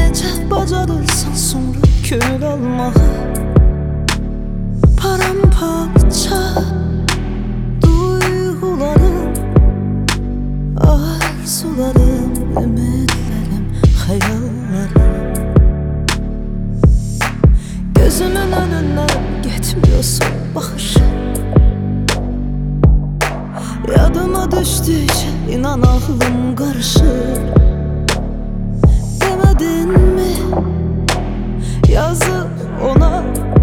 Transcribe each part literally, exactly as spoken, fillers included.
Necə bacarırsan sonra könül almağı? Paramparça duygularım, arzularım, ümidlerim, hayallerim. Gözümün önünden gitmiyorsun bakışın. Yadıma düştükçe inan aklım karışır. Demedin mi yazık ona,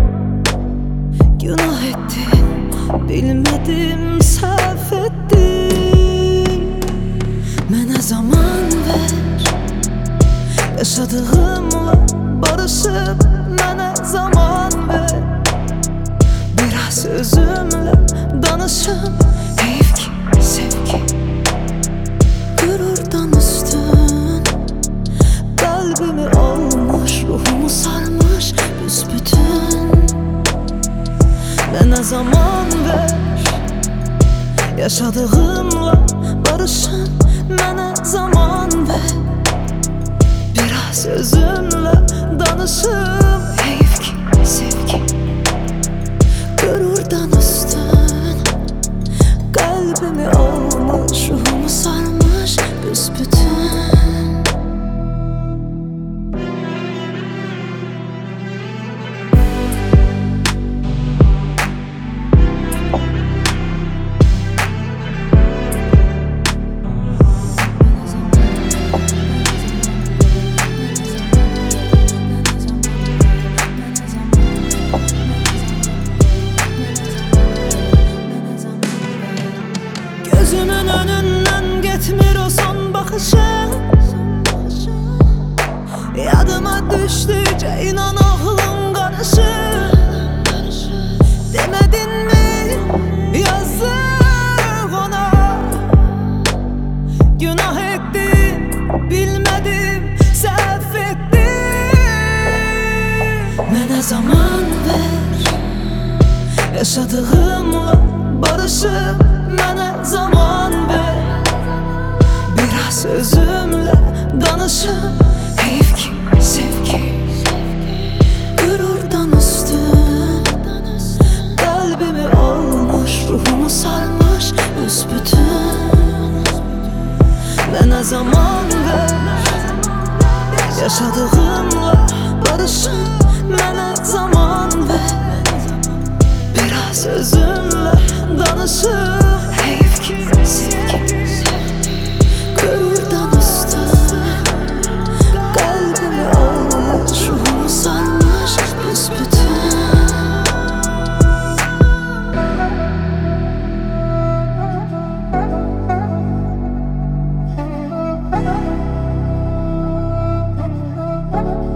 günah ettin, bilmedim, səhv etdim. Mənə zaman ver, yaşadığımla barışıp mənə zaman ver. Biraz özümle danışım, heyif ki sevgi gururdan üstün. Kalbimi almış, ruhumu sarmış büsbütün. Bana zaman ver, yaşadığımla barışın. Bana zaman ver, biraz özümle danışım, heyif ki sevgi gururdan üstün. Kalbimi almış, ruhumu sarmış büsbütün. Gözümün önünden gitmir o son bakışın. Yadıma düştükçe inan aklım karışır. Demedin mi yazık ona, günah ettim, bilmedim, səhv ettim. Mənə zaman ver, yaşadığımla barışıp mənə zaman ver. Biraz özümle danışım, heyif ki sevgi gururdan üstün. Kalbimi almış, ruhumu sarmış büsbütün. Mənə zaman ver, yaşadığımla barışım. Mənə zaman ver, biraz özümle danışım, heyif ki sevgi gururdan üstün. Kalbimi almış, ruhumu sarmış büsbütün. Thank you.